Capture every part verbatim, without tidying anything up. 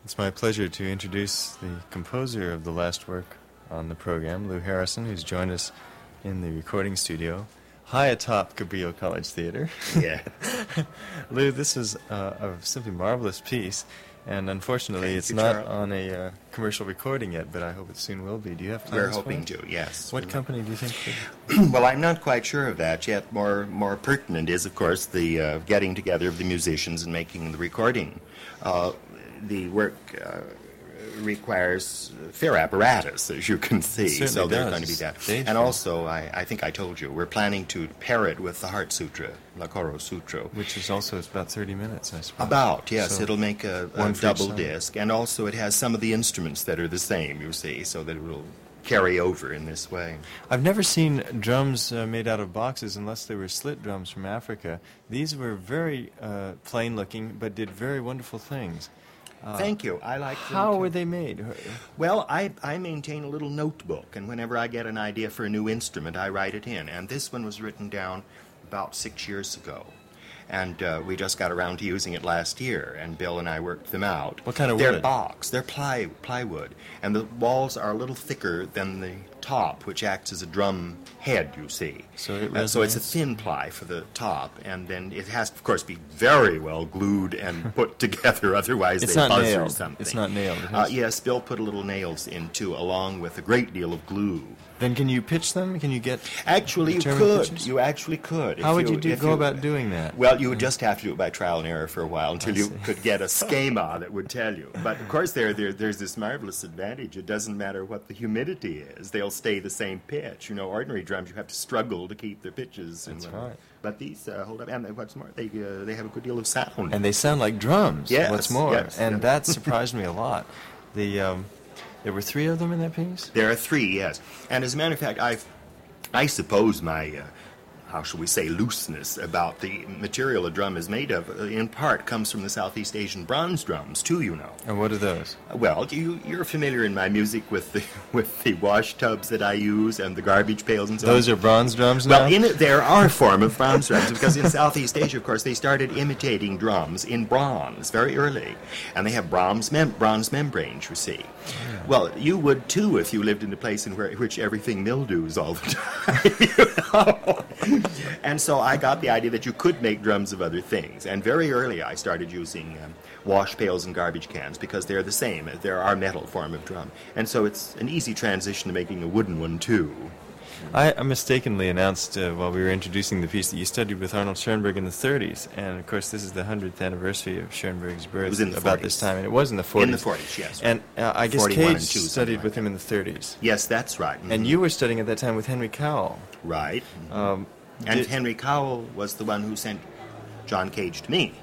It's my pleasure to introduce the composer of the last work on the program, Lou Harrison, who's joined us in the recording studio, high atop Cabrillo College Theater. Yeah. Lou, this is uh, a simply marvelous piece, and unfortunately Thank it's you, not Charlie. on a uh, commercial recording yet, but I hope it soon will be. Do you have plans We're hoping for it? to, yes. What company do you think could... Well, I'm not quite sure of that yet. More more pertinent is, of course, the uh, getting together of the musicians and making the recording. Uh, the work uh, requires fair apparatus, as you can see, It certainly so there's does. going to be that. Stage And work. also, I, I think I told you, we're planning to pair it with the Heart Sutra, La Coro Sutra. Which is also it's about thirty minutes, I suppose. About, yes. So, It'll make a, a one for each double side. disc. And also it has some of the instruments that are the same, you see, so that it will carry over in this way. I've never seen drums uh, made out of boxes unless they were slit drums from Africa. These were very uh, plain looking, but did very wonderful things. Uh, Thank you. I like them How too. were they made? Well, I, I maintain a little notebook, and whenever I get an idea for a new instrument, I write it in. And this one was written down about six years ago. And uh, we just got around to using it last year, and Bill and I worked them out. What kind of They're wood? box. They're ply, plywood. And the walls are a little thicker than the top, which acts as a drum head, you see. So it Uh, so it's a resonates? thin ply for the top, and then it has to, of course, be very well glued and put together, otherwise It's they not buzz or nailed. something. It's not nailed. It Uh, has- yes, Bill put a little nails in, too, along with a great deal of glue. Then can you pitch them? Can you get... Actually, you determined could. pitches? You actually could. How If would you, do, if go about doing that? Well, you would just have to do it by trial and error for a while until I you see. could get a schema that would tell you. But, of course, there, there there's this marvelous advantage. It doesn't matter what the humidity is. They'll stay the same pitch. You know, ordinary drums, you have to struggle to keep their pitches. That's and, uh, right. But these uh, hold up. And they- what's more, they, uh, they have a good deal of sound. And they sound like drums. Yes, What's more, yes, and yes. that surprised me a lot. The um, there were three of them in that piece. There are three, yes. And as a matter of fact, I, I suppose my, uh, how shall we say, looseness about the material a drum is made of, uh, in part comes from the Southeast Asian bronze drums, too, you know. And what are those? Well, you, you're familiar in my music with the with the wash tubs that I use and the garbage pails and so Those on. are bronze drums now? Well, in it, there are a form of bronze drums, because in Southeast Asia, of course, they started imitating drums in bronze very early. And they have bronze, mem- bronze membranes, you see. Well, you would, too, if you lived in a place in where, which everything mildews all the time. You know? And so I got the idea that you could make drums of other things. And very early I started using um, wash pails and garbage cans, because they're the same. They're our metal form of drum. And so it's an easy transition to making a wooden one, too. I I mistakenly announced uh, while we were introducing the piece that you studied with Arnold Schoenberg in the thirties, and of course this is the hundredth anniversary of Schoenberg's birth. was in the about forties. this time, and it was in the forties. In the forties, yes. And uh, I guess forty-one Cage and two, something studied like with that. him in the thirties, Yes, that's right. and Mhm. you were studying at that time with Henry Cowell. Right. Um, And did- Henry Cowell was the one who sent John Cage to me.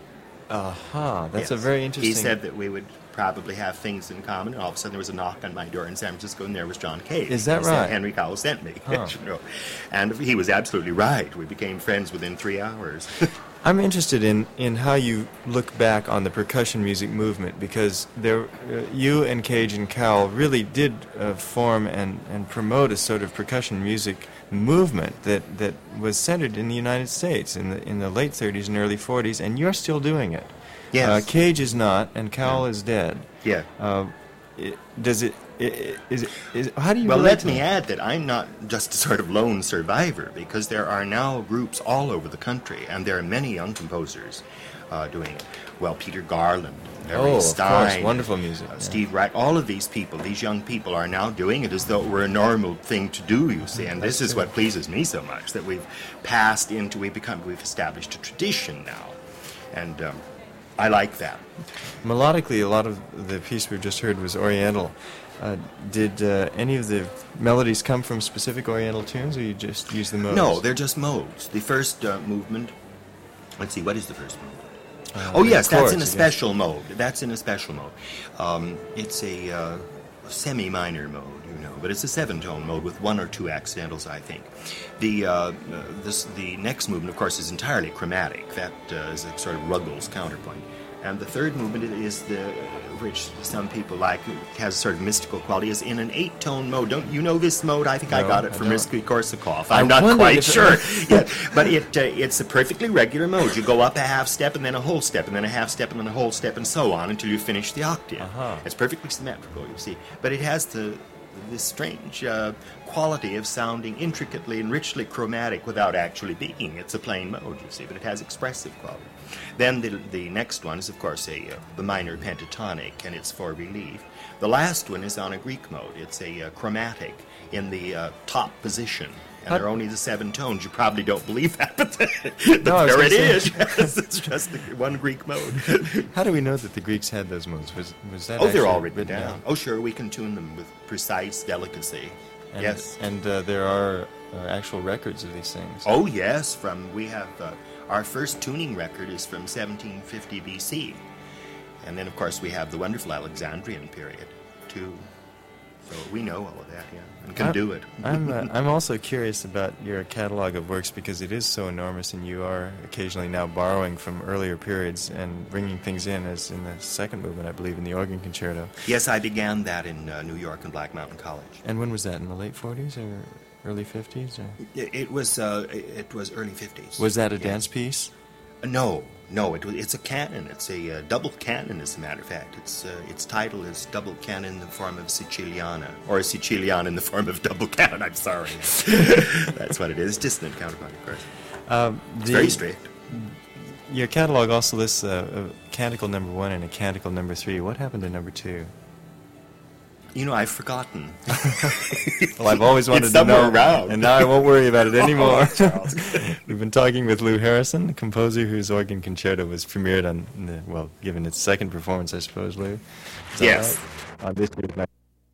Aha, that's a Yes. very interesting. He said that we would probably have things in common, and all of a sudden there was a knock on my door in San Francisco, and there was John Cage. Is that He said, right? Henry Cowell sent me. Huh. You know. And he was absolutely right. We became friends within three hours. I'm interested in, in how you look back on the percussion music movement, because there, uh, you and Cage and Cowell really did uh, form and, and promote a sort of percussion music movement that, that was centered in the United States in the in the late thirties and early forties, and you're still doing it. Yes. Uh, Cage is not, and Cowell Yeah. is dead. Yeah. Uh, it, does it, i i- is it, is how do you Well, relate let to me that? add that I'm not just a sort of lone survivor, because there are now groups all over the country, and there are many young composers uh, doing it. Well, Peter Garland, Larry Oh, of Stein, course, wonderful music. uh, yeah. Steve Wright, all of these people, these young people, are now doing it as though it were a normal thing to do, you see. And this That's is true. what pleases me so much, that we've passed into, we've become, we've established a tradition now. And um, I like that. Melodically, a lot of the piece we just heard was Oriental. Uh, did uh, any of the melodies come from specific Oriental tunes, or you just use the modes? No, they're just modes. The first uh, movement, let's see, what is the first mode? Uh, Oh, the yes, that's chords, in a I guess. special mode. That's in a special mode. Um, it's a uh, semi-minor mode, you know, but it's a seven-tone mode with one or two accidentals, I think. The uh, uh, this, the next movement, of course, is entirely chromatic. That uh, is a sort of Ruggles counterpoint. And the third movement is the, which some people like, has a sort of mystical quality, is in an eight-tone mode. Don't you know this mode? I think No, I got it I from don't. Rimsky-Korsakov. I I'm not wondered quite if it- sure. yeah, but it uh, it's a perfectly regular mode. You go up a half step and then a whole step and then a half step and then a whole step and so on until you finish the octave. Uh-huh. It's perfectly symmetrical, you see. But it has the this strange uh, quality of sounding intricately and richly chromatic without actually being. It's a plain mode, you see, but it has expressive quality. Then the, the next one is, of course, a, uh, the minor pentatonic, and it's for relief. The last one is on a Greek mode. It's a uh, chromatic in the uh, top position. And How- there are only the seven tones. You probably don't believe that, but, but No, I was there it gonna is. say- Yes, it's just the one Greek mode. How do we know that the Greeks had those modes? Was was that Oh, they're actually all written down. Oh, sure, we can tune them with precise delicacy. And, Yes. And uh, there are uh, actual records of these things. Oh, yes. From we have uh, our first tuning record is from seventeen fifty B C, and then of course we have the wonderful Alexandrian period too. So we know all of that, yeah, and can I'm- do it. I'm uh, I'm also curious about your catalog of works because it is so enormous, and you are occasionally now borrowing from earlier periods and bringing things in, as in the second movement, I believe, in the organ concerto. Yes, I began that in uh, New York and Black Mountain College. And when was that? In the late forties or early fifties? Or It, it was uh, it was early fifties. was that a Yes. dance piece? Uh, no, no, it was, it's a canon. It's a uh, double canon, as a matter of fact. It's uh, its title is Double Canon in the form of Siciliana, or Siciliana in the form of double canon. I'm sorry. That's what it is. Dissonant counterpoint, of course. Um, It's the- very strict. Your catalog also lists uh, a canticle number one and a canticle number three. What happened to number two? You know, I've forgotten. Well, I've always wanted It's to somewhere know, around. and now I won't worry about it anymore. Oh, Charles. We've been talking with Lou Harrison, a composer whose organ concerto was premiered on, the, well, given its second performance, I suppose, Lou. Is that Yes. right? On this year's